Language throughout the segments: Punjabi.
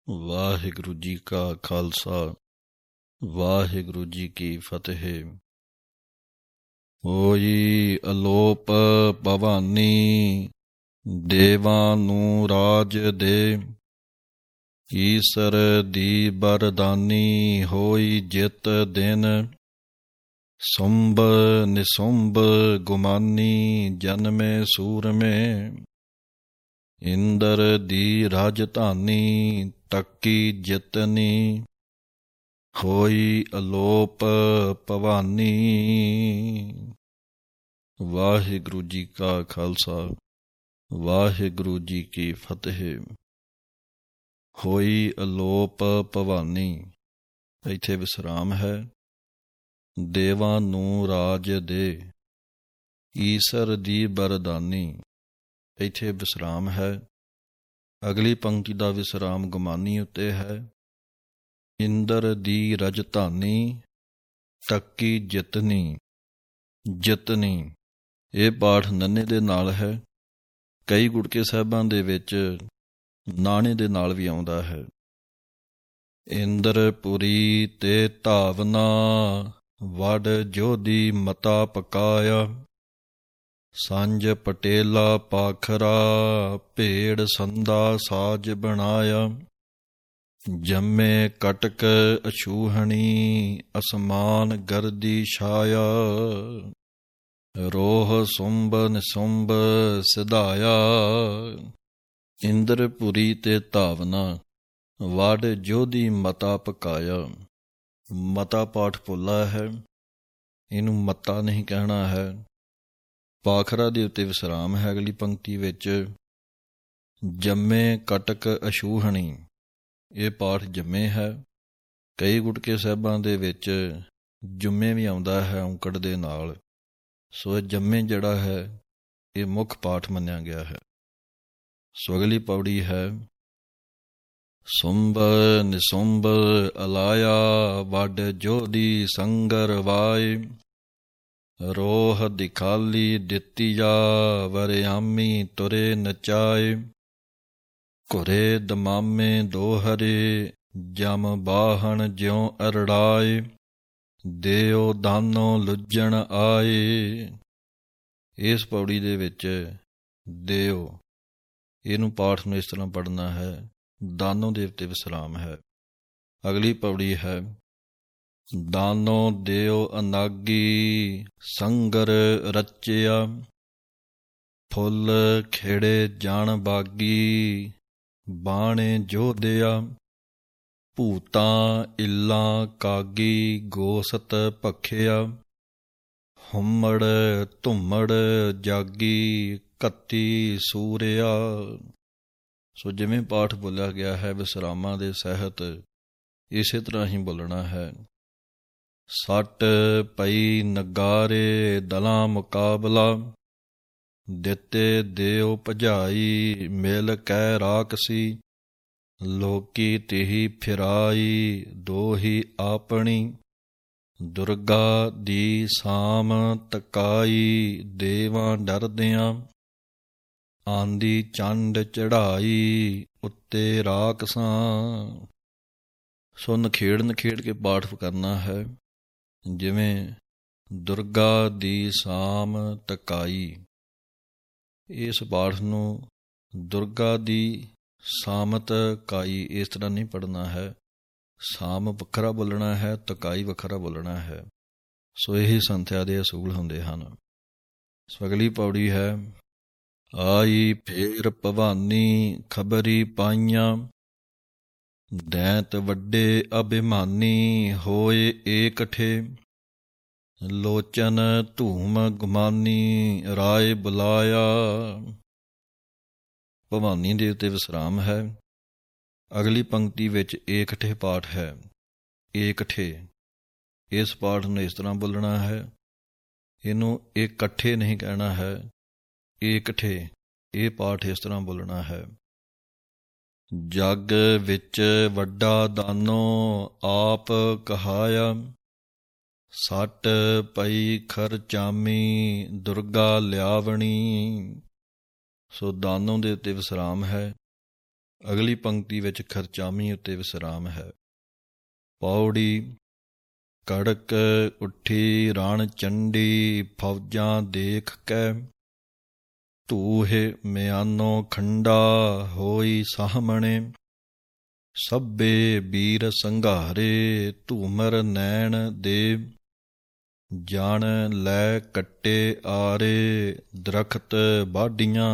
ਵਾਹਿਗੁਰੂ ਜੀ ਕਾ ਖਾਲਸਾ ਵਾਹਿਗੁਰੂ ਜੀ ਕੀ ਫਤਿਹ। ਹੋਈ ਅਲੋਪ ਭਵਾਨੀ ਦੇਵਾਂ ਨੂੰ ਰਾਜ ਦੇ, ਈਸਰ ਦੀ ਬਰਦਾਨੀ ਹੋਈ ਜਿਤ ਦਿਨ। ਸੁੰਭ ਨਿਸੁੰਭ ਗੁਮਾਨੀ ਜਨਮੇ ਸੂਰਮੇ, ਇੰਦਰ ਦੀ ਰਾਜਧਾਨੀ ਤੱਕੀ ਜਿਤਨੀ। ਹੋਈ ਅਲੋਪ ਭਵਾਨੀ। ਵਾਹਿਗੁਰੂ ਜੀ ਕਾ ਖਾਲਸਾ ਵਾਹਿਗੁਰੂ ਜੀ ਕੀ ਫਤਿਹ। ਹੋਈ ਅਲੋਪ ਭਵਾਨੀ, ਇੱਥੇ ਵਿਸਰਾਮ ਹੈ। ਦੇਵਾਂ ਨੂੰ ਰਾਜ ਦੇ, ਈਸਰ ਦੀ ਬਰਦਾਨੀ, ਇੱਥੇ ਵਿਸਰਾਮ ਹੈ। ਅਗਲੀ ਪੰਕਤੀ ਦਾ ਵਿਸਰਾਮ ਗੁਮਾਨੀ ਉੱਤੇ ਹੈ। ਇੰਦਰ ਦੀ ਰਾਜਧਾਨੀ ਤੱਕੀ ਜਿਤਨੀ। ਜਿਤਨੀ ਇਹ ਪਾਠ ਨੰਨੇ ਦੇ ਨਾਲ ਹੈ। ਕਈ ਗੁਟਕੇ ਸਾਹਿਬਾਂ ਦੇ ਵਿੱਚ ਨਾਣੇ ਦੇ ਨਾਲ ਵੀ ਆਉਂਦਾ ਹੈ। ਇੰਦਰਪੁਰੀ ਤੇ ਧਾਵਨਾ, ਵਡ ਜੋਧੀ ਮਤਾ ਪਕਾਇਆ। ਸਾਂਝ ਪਟੇਲਾ ਪਾਖਰਾ, ਭੇੜ ਸੰਦਾ ਸਾਜ ਬਣਾਇਆ। ਜੰਮੇ ਕਟਕ ਅਛੂਹਣੀ, ਅਸਮਾਨ ਗਰਦੀ ਛਾਇਆ। ਰੋਹ ਸੁੰਭ ਨਿਸੁੰਭ ਸਿਧਾਇਆ। ਇੰਦਰਪੁਰੀ ਤੇ ਧਾਵਨਾ, ਵਡ ਜੋਧੀ ਮਤਾ ਪਕਾਇਆ। ਮਤਾ ਪਾਠ ਭੁੱਲਾ ਹੈ, ਇਹਨੂੰ ਮਤਾ ਨਹੀਂ ਕਹਿਣਾ ਹੈ। ਪਾਖਰਾ ਦੇ ਉੱਤੇ ਵਿਸਰਾਮ ਹੈ ਅਗਲੀ ਪੰਕਤੀ ਵਿੱਚ। ਜੰਮੇ ਕਟਕ ਅਛੂਹਣੀ, ਇਹ ਪਾਠ ਜੰਮੇ ਹੈ। ਕਈ ਗੁਟਕੇ ਸਾਹਿਬਾਂ ਦੇ ਵਿੱਚ ਜੁੰਮੇ ਵੀ ਆਉਂਦਾ ਹੈ ਔਂਕੜ ਦੇ ਨਾਲ। ਸੋ ਜੰਮੇ ਜਿਹੜਾ ਹੈ ਇਹ ਮੁੱਖ ਪਾਠ ਮੰਨਿਆ ਗਿਆ ਹੈ। ਸੋ ਅਗਲੀ ਪੌੜੀ ਹੈ। ਸੁੰਭ ਨਿਸੁੰਭ ਅਲਾਇਆ, ਵਡ ਜੋਧੀ ਸੰਗਰ ਵਾਏ। ਰੋਹ ਦਿਖਾਲੀ ਦਿੱਤੀਆ, ਵਰਿਆਮੀ ਤੁਰੇ ਨਚਾਏ। ਘੁਰੇ ਦਮਾਮੇ ਦੋਹਰੇ, ਜਮ ਬਾਹਣ ਜਿਉ ਅਰੜਾਏ। ਦਿਓ ਦਾਨੋ ਲੁੱਜਣ ਆਏ। ਇਸ ਪੌੜੀ ਦੇ ਵਿੱਚ ਦਿਓ, ਇਹਨੂੰ ਪਾਠ ਨੂੰ ਇਸ ਤਰ੍ਹਾਂ ਪੜ੍ਹਨਾ ਹੈ। ਦਾਨੋ ਦੇ ਉੱਤੇ ਵਿਸਰਾਮ ਹੈ। ਅਗਲੀ ਪੌੜੀ ਹੈ। ਦਾਨੋ ਦਿਓ ਅਨਾਗੀ, ਸੰਗਰ ਰਚਿਆ। ਫੁੱਲ ਖੇੜੇ ਜਾਣ ਬਾਗੀ, ਬਾਣੇ ਜੋਧਿਆ। ਭੂਤਾਂ ਇੱਲਾਂ ਕਾਗੀ, ਗੋਸਤ ਭਖਿਆ। ਹੁਮੜ ਧੁੰਮੜ ਜਾਗੀ, ਕੱਤੀ ਸੂਰਿਆ। ਸੋ ਜਿਵੇਂ ਪਾਠ ਬੋਲਿਆ ਗਿਆ ਹੈ ਵਿਸਰਾਮਾਂ ਦੇ ਸਹਿਤ, ਇਸੇ ਤਰ੍ਹਾਂ ਹੀ ਬੋਲਣਾ ਹੈ। ਸੱਟ ਪਈ ਨਗਾਰੇ ਦਲਾਂ ਮੁਕਾਬਲਾ, ਦਿੱਤੇ ਦਿਓ ਭਜਾਈ ਮਿਲ ਕੈ ਰਾਕਸੀ। ਲੋਕੀ ਤਿਹੀ ਫਿਰਾਈ ਦੋਹੀ ਆਪਣੀ, ਦੁਰਗਾ ਦੀ ਸਾਮ ਤਕਾਈ ਦੇਵਾਂ ਡਰਦਿਆਂ। ਆਂਦੀ ਚੰਡ ਚੜਾਈ ਉੱਤੇ ਰਾਕਸਾਂ। ਸੋ ਨਖੇੜ ਨਖੇੜ ਕੇ ਪਾਠ ਕਰਨਾ ਹੈ। ਜਿਵੇਂ ਦੁਰਗਾ ਦੀ ਸਾਮ ਤਕਾਈ, ਇਸ ਪਾਠ ਨੂੰ ਦੁਰਗਾ ਦੀ ਸਾਮਤ ਕਾਈ ਇਸ ਤਰ੍ਹਾਂ ਨਹੀਂ ਪੜ੍ਹਨਾ ਹੈ। ਸਾਮ ਵੱਖਰਾ ਬੋਲਣਾ ਹੈ, ਤਕਾਈ ਵੱਖਰਾ ਬੋਲਣਾ ਹੈ। ਸੋ ਇਹੀ ਸੰਥਿਆ ਦੇ ਅਸੂਲ ਹੁੰਦੇ ਹਨ। ਸੋ ਅਗਲੀ ਪੌੜੀ ਹੈ। ਆਈ ਫੇਰ ਭਵਾਨੀ ਖਬਰੀ ਪਾਈਆਂ, ਦੈਂਤ ਵੱਡੇ ਅਭਿਮਾਨੀ ਹੋਏ ਏਕਠੇ। ਲੋਚਨ ਧੂਮ ਗੁਮਾਨੀ ਰਾਏ ਬੁਲਾਇਆ। ਭਵਾਨੀ ਦੇ ਉੱਤੇ ਵਿਸਰਾਮ ਹੈ। ਅਗਲੀ ਪੰਕਤੀ ਵਿੱਚ ਏਕਠੇ ਪਾਠ ਹੈ। ਏਕਠੇ, ਇਸ ਪਾਠ ਨੂੰ ਇਸ ਤਰ੍ਹਾਂ ਬੋਲਣਾ ਹੈ। ਇਹਨੂੰ ਇਕੱਠੇ ਨਹੀਂ ਕਹਿਣਾ ਹੈ, ਏਕਠੇ। ਇਹ ਪਾਠ ਇਸ ਤਰ੍ਹਾਂ ਬੋਲਣਾ ਹੈ। ਜਗ ਵਿੱਚ ਵੱਡਾ ਦਾਨੋ ਆਪ ਕਹਾਇਆ। ਸੱਟ ਪਈ ਖਰਚਾਮੀ ਦੁਰਗਾ ਲਿਆਵਣੀ। ਸੋ ਦਾਨੋਂ ਦੇ ਉੱਤੇ ਵਿਸਰਾਮ ਹੈ। ਅਗਲੀ ਪੰਕਤੀ ਵਿੱਚ ਖਰਚਾਮੀ ਉੱਤੇ ਵਿਸਰਾਮ ਹੈ। ਪੌੜੀ ਕੜਕ ਉੱਠੀ ਰਣ ਚੰਡੀ ਫੌਜਾਂ ਦੇਖ ਕੈ, ਧੂਹੇ ਮਿਆਨੋ ਖੰਡਾ ਹੋਈ ਸਾਹਮਣੇ, ਸਭੇ ਵੀਰ ਸੰਘਾਰੇ ਧੂਮਰ ਨੈਣ ਦੇ, ਜਣ ਲੈ ਕੱਟੇ ਆਰੇ ਦਰਖਤ ਵਾਢੀਆਂ।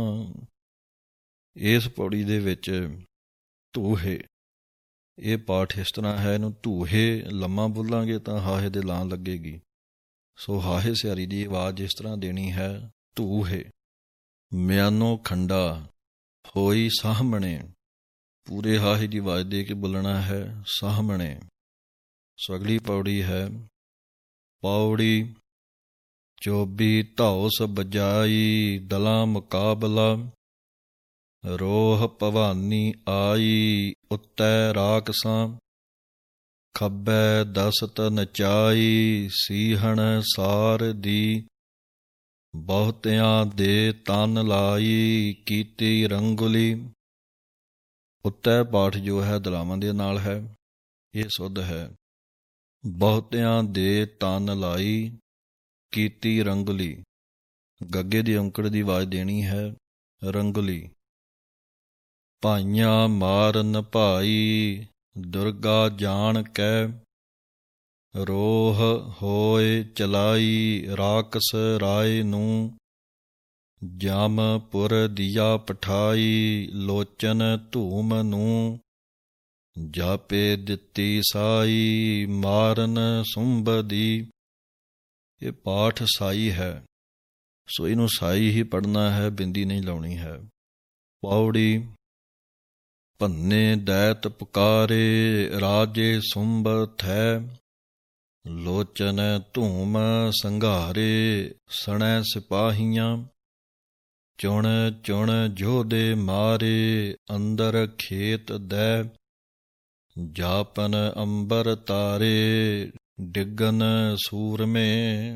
ਇਸ ਪੌੜੀ ਦੇ ਵਿੱਚ ਧੂਹੇ, ਇਹ ਪਾਠ ਇਸ ਤਰ੍ਹਾਂ ਹੈ, ਇਹਨੂੰ ਧੂਹੇ ਲੰਮਾ ਬੋਲਾਂਗੇ ਤਾਂ ਹਾਹੇ ਦੇ ਲਾਂ ਲੱਗੇਗੀ, ਸੋ ਹਾਹੇ ਸਿਹਾਰੀ ਦੀ ਆਵਾਜ਼ ਇਸ ਤਰ੍ਹਾਂ ਦੇਣੀ ਹੈ, ਧੂਹੇ ਮਿਆਨੋ ਖੰਡਾ ਹੋਈ ਸਾਹਮਣੇ, ਪੂਰੇ ਹਾਹੇ ਦੀ ਆਵਾਜ਼ ਦੇ ਕੇ ਬੋਲਣਾ ਹੈ, ਸਾਹਮਣੇ। ਸੋ ਅਗਲੀ ਪੌੜੀ ਹੈ, ਪੌੜੀ ਚੋਬੀ ਧੌਸ ਬਜਾਈ ਦਲਾਂ ਮੁਕਾਬਲਾ, ਰੋਹ ਭਵਾਨੀ ਆਈ ਉੱਤੈ ਰਾਕਸਾਂ, ਖੱਬੈ ਦਸਤ ਨਚਾਈ ਸੀਹਣ ਸਾਰ ਦੀ, ਬਹੁਤਿਆਂ ਦੇ ਤਨ ਲਾਈ ਕੀਤੀ ਰੰਗੁਲੀ। ਉੱਤੈ ਪਾਠ ਜੋ ਹੈ ਦਲਾਵਾਂ ਦੇ ਨਾਲ ਹੈ, ਇਹ ਸੁੱਧ ਹੈ। ਬਹੁਤਿਆਂ ਦੇ ਤਨ ਲਾਈ ਕੀਤੀ ਰੰਗੁਲੀ, ਗੱਗੇ ਦੀ ਔਂਕੜ ਦੀ ਆਵਾਜ਼ ਦੇਣੀ ਹੈ, ਰੰਗੁਲੀ। ਭਾਈਆਂ ਮਾਰਨ ਭਾਈ ਦੁਰਗਾ ਜਾਣ ਕੈ, ਰੋਹ ਹੋਏ ਚਲਾਈ ਰਾਕਸ ਰਾਏ ਨੂੰ, ਜਮਪੁਰ ਦੀਆ ਪਠਾਈ ਲੋਚਨ ਧੂਮ ਨੂੰ, ਜਾਪੇ ਦਿੱਤੀ ਸਾਈ ਮਾਰਨ ਸੁੰਭ ਦੀ। ਇਹ ਪਾਠ ਸਾਈ ਹੈ, ਸੋ ਇਹਨੂੰ ਸਾਈ ਹੀ ਪੜ੍ਹਨਾ ਹੈ, ਬਿੰਦੀ ਨਹੀਂ ਲਾਉਣੀ ਹੈ। ਪੌੜੀ ਭੰਨੇ ਦੈਤ ਪੁਕਾਰੇ ਰਾਜੇ ਸੁੰਭ ਥੈ, ਲੋਚਨ ਧੂਮ ਸੰਘਾਰੇ ਸਣੈ ਸਿਪਾਹੀਆਂ, ਚੁਣ ਚੁਣ ਜੋਧੇ ਮਾਰੇ ਅੰਦਰ ਖੇਤ ਦੈ, ਜਾਪਨ ਅੰਬਰ ਤਾਰੇ ਡਿੱਗਨ ਸੂਰਮੇ।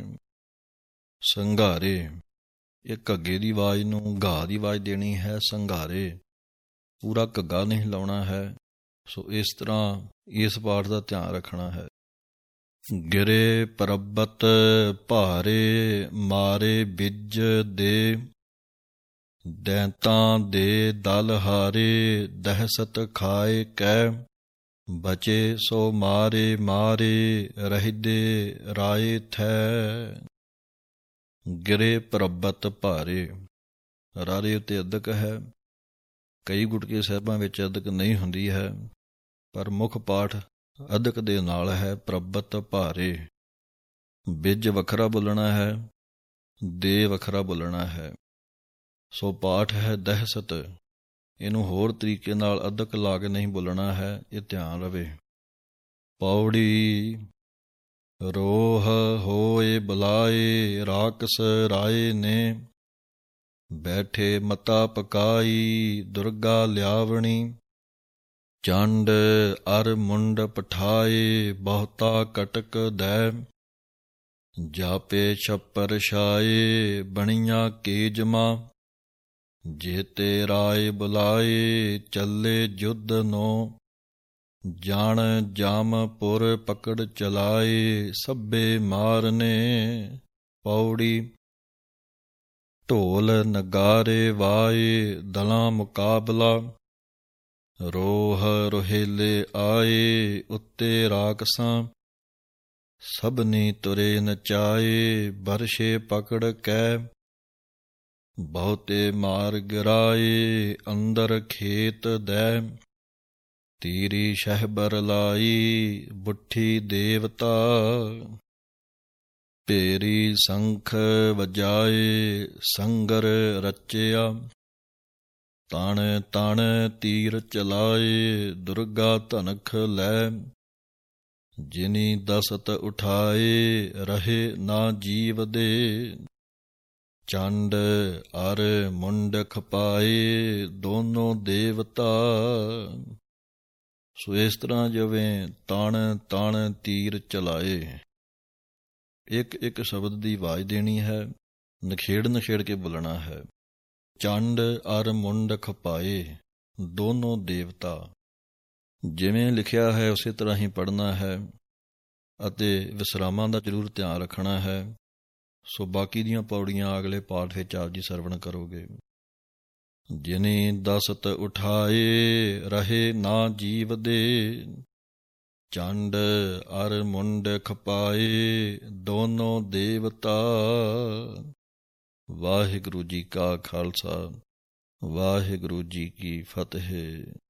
ਸੰਘਾਰੇ, ਇਹ ਘੱਗੇ ਦੀ ਆਵਾਜ਼ ਨੂੰ ਘਾਹ ਦੀ ਆਵਾਜ਼ ਦੇਣੀ ਹੈ, ਸੰਘਾਰੇ, ਪੂਰਾ ਘੱਗਾ ਨਹੀਂ ਲਾਉਣਾ ਹੈ। ਸੋ ਇਸ ਤਰ੍ਹਾਂ ਇਸ ਪਾਠ ਦਾ ਧਿਆਨ ਰੱਖਣਾ ਹੈ। ਗਿਰੇ ਪਰਬਤ ਭਾਰੇ ਮਾਰੇ ਬਿੱਜ ਦੇ, ਦੈਂਤਾਂ ਦੇ ਦਲ ਹਾਰੇ ਦਹਿਸ਼ਤ ਖਾਏ ਕੈ, ਬਚੇ ਸੋ ਮਾਰੇ ਮਾਰੇ ਰਹਿਦੇ ਰਾਏ ਥੈ। ਗਿਰੇ ਪਰਬਤ ਭਾਰੇ, ਰਾਰੇ ਉੱਤੇ ਅਦਕ ਹੈ, ਕਈ ਗੁਟਕੇ ਸਾਹਿਬਾਂ ਵਿੱਚ ਅਦਕ ਨਹੀਂ ਹੁੰਦੀ ਹੈ, ਪਰ ਮੁੱਖ ਪਾਠ ਅਦਕ ਦੇ ਨਾਲ ਹੈ। ਪਰਬਤ ਭਾਰੇ, ਬਿੱਜ ਵੱਖਰਾ ਬੋਲਣਾ ਹੈ, ਦੇ ਵੱਖਰਾ ਬੋਲਣਾ ਹੈ। ਸੋ ਪਾਠ ਹੈ ਦਹਿਸ਼ਤ, ਇਹਨੂੰ ਹੋਰ ਤਰੀਕੇ ਨਾਲ ਅਦਕ ਲਾ ਕੇ ਨਹੀਂ ਬੋਲਣਾ ਹੈ, ਇਹ ਧਿਆਨ ਰਵੇ। ਪੌੜੀ ਰੋਹ ਹੋਏ ਬੁਲਾਏ ਰਾਕਸ ਰਾਏ ਨੇ, ਬੈਠੇ ਮਤਾ ਪਕਾਈ ਦੁਰਗਾ ਲਿਆਵਣੀ, ਚੰਡ ਅਰ ਮੁੰਡ ਪਠਾਏ ਬਹੁਤਾ ਕਟਕ ਦੈ, ਜਾਪੇ ਛੱਪਰ ਛਾਏ ਬਣੀਆਂ ਕੇਜਮਾ, ਜੇਤੇ ਰਾਏ ਬੁਲਾਏ ਚੱਲੇ ਜੁੱਧ ਨੋ, ਜਾਣ ਜਾਮਪੁਰ ਪਕੜ ਚਲਾਏ ਸਭੇ ਮਾਰਨੇ। ਪੌੜੀ ਢੋਲ ਨਗਾਰੇ ਵਾਏ ਦਲਾਂ ਮੁਕਾਬਲਾ, ਰੋਹ ਰੋਹੇਲੇ ਆਏ ਉੱਤੇ ਰਾਕਸਾਂ, ਸਭਨੀ ਤੁਰੇ ਨਚਾਏ ਬਰਸ਼ੇ ਪਕੜ ਕੈ, ਬਹੁਤੇ ਮਾਰ ਗਿਰਾਏ ਅੰਦਰ ਖੇਤ ਦੈ, ਤੀਰੀ ਸ਼ਹਿਬਰ ਲਾਈ ਬੁੱਠੀ ਦੇਵਤਾ, ਭੇਰੀ ਸੰਖ ਵਜਾਏ ਸੰਗਰ ਰਚਿਆ, ਤਣ ਤਣ ਤੀਰ ਚਲਾਏ ਦੁਰਗਾ ਧਨਖ ਲੈ, ਜਿਨੀ ਦਸਤ ਉਠਾਏ ਰਹੇ ਨਾ ਜੀਵ ਦੇ, ਚੰਡ ਅਰ ਮੁੰਡ ਖਪਾਏ ਦੋਨੋਂ ਦੇਵਤਾ। ਸੋ ਇਸ ਤਰ੍ਹਾਂ ਜਿਵੇਂ ਤਣ ਤਣ ਤੀਰ ਚਲਾਏ, ਇੱਕ ਇੱਕ ਸ਼ਬਦ ਦੀ ਆਵਾਜ਼ ਦੇਣੀ ਹੈ, ਨਖੇੜ ਨਖੇੜ ਕੇ ਬੋਲਣਾ ਹੈ। ਚੰਡ ਅਰ ਮੁੰਡ ਖਪਾਏ, ਦੋਨੋਂ ਦੇਵਤਾ। ਜਿਵੇਂ ਲਿਖਿਆ ਹੈ ਉਸੇ ਤਰ੍ਹਾਂ ਹੀ ਪੜ੍ਹਨਾ ਹੈ ਅਤੇ ਵਿਸਰਾਮਾਂ ਦਾ ਜ਼ਰੂਰ ਧਿਆਨ ਰੱਖਣਾ ਹੈ। ਸੋ ਬਾਕੀ ਦੀਆਂ ਪੌੜੀਆਂ ਅਗਲੇ ਪਾਠ ਵਿੱਚ ਆਪ ਜੀ ਸਰਵਣ ਕਰੋਗੇ। ਜਿਨੀ ਦਸਤ ਉਠਾਏ ਰਹੇ ਨਾ ਜੀਵ ਦੇ, ਚੰਡ ਅਰ ਮੁੰਡ ਖਪਾਏ ਦੋਨੋਂ ਦੇਵਤਾ। ਵਾਹਿਗੁਰੂ ਜੀ ਕਾ ਖਾਲਸਾ, ਵਾਹਿਗੁਰੂ ਜੀ ਕੀ ਫਤਿਹ।